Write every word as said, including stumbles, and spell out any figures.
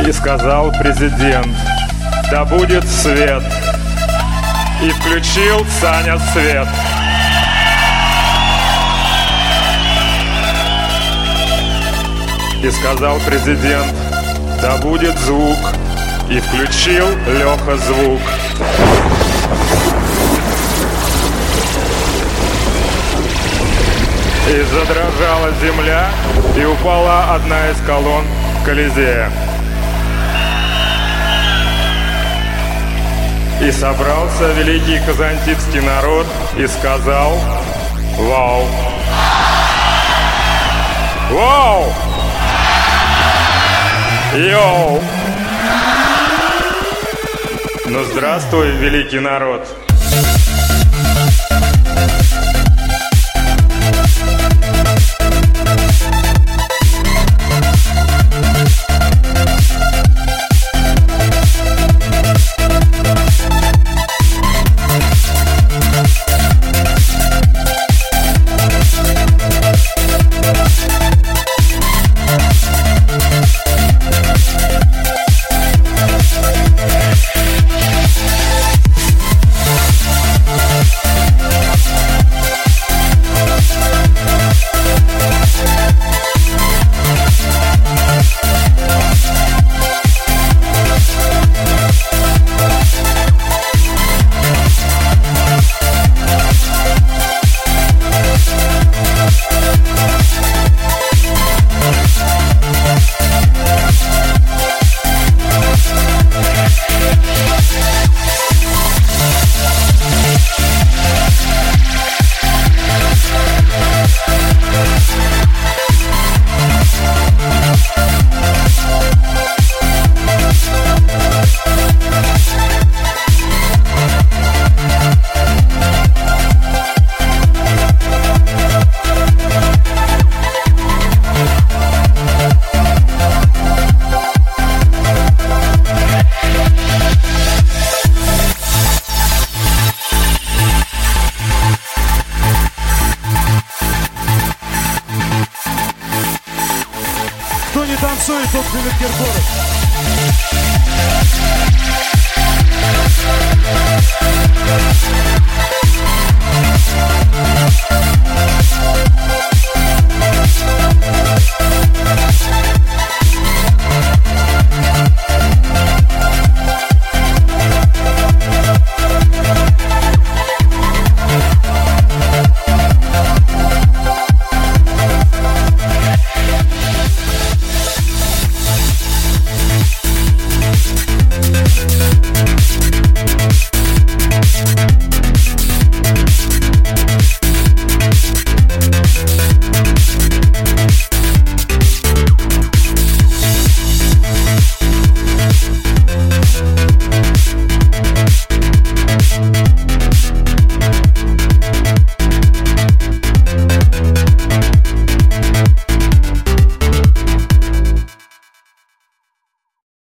И сказал президент: да будет свет. И включил Саня свет. И сказал президент: да будет звук. И включил Леха звук. И задрожала земля, и упала одна из колонн Колизея. И собрался великий казантипский народ и сказал: вау! Вау! Йоу! Ну здравствуй, великий народ! Кто не танцует, тот живет Киркоров.